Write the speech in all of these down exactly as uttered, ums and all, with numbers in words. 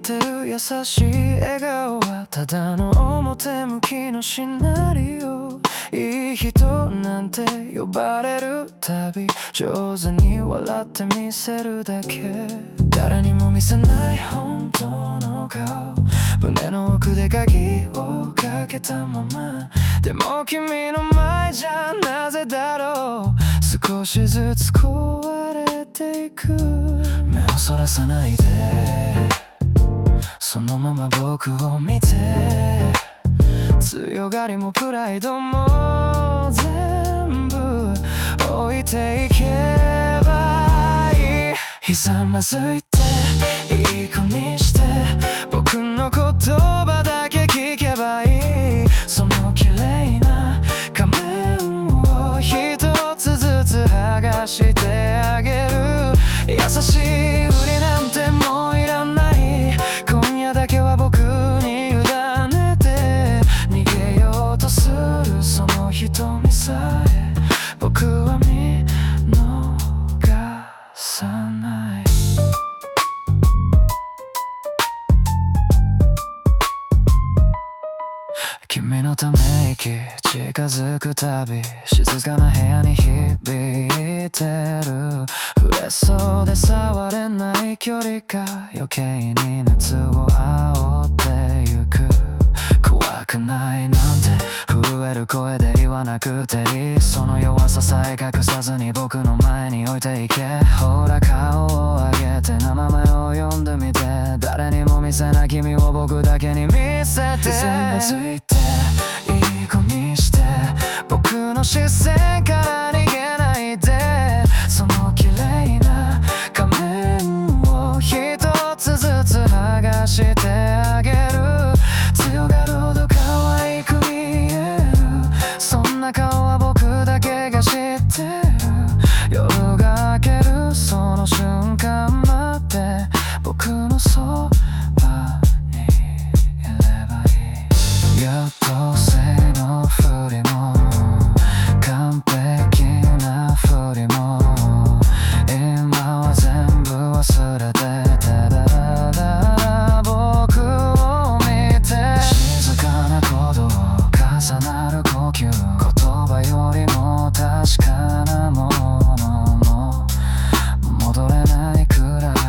ってる優しい笑顔はただの表向きのシナリオ。いい人なんて呼ばれるたび上手に笑ってみせるだけ。誰にも見せない本当の顔、胸の奥で鍵をかけたまま。でも君の前じゃなぜだろう、少しずつ壊れていく。目をそらさないで、そのまま僕を見て。強がりもプライドも全部置いていけばいい。ひざまずいていい子にして、僕の言葉だけ聞けばいい。その綺麗な仮面を一つずつ剥がしてあげる。優しいふりなんてもういらない。今夜だけは僕に委ねて。逃げようとするその瞳さえ僕は見逃さない。君のため息近づくたび静かな部屋に響いてる。触れそうで触れない距離が余計に熱を煽ってゆく。怖くないなんて震える声で言わなくていい。その弱ささえ隠さずに僕の前に置いていけ。ほら顔を上げて名前を呼んでみて。誰にも見せない君を僕だけに見せて。全部ついていい子にして、僕の視線から逃げないで。その綺麗な仮面を一つずつ剥がしてあげる。強がるほど可愛く見える。そんな顔は僕だけが知ってる。夜が明けるその瞬間まで僕のそばにいればいい。優等生のふりも完璧なふりも今は全部忘れてて。だらだら僕を見て。静かな鼓動重なる呼吸、言葉よりも確かなものも戻れないくらい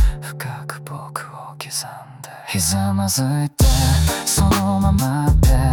深く僕を刻んで。ひざまずいてそのままで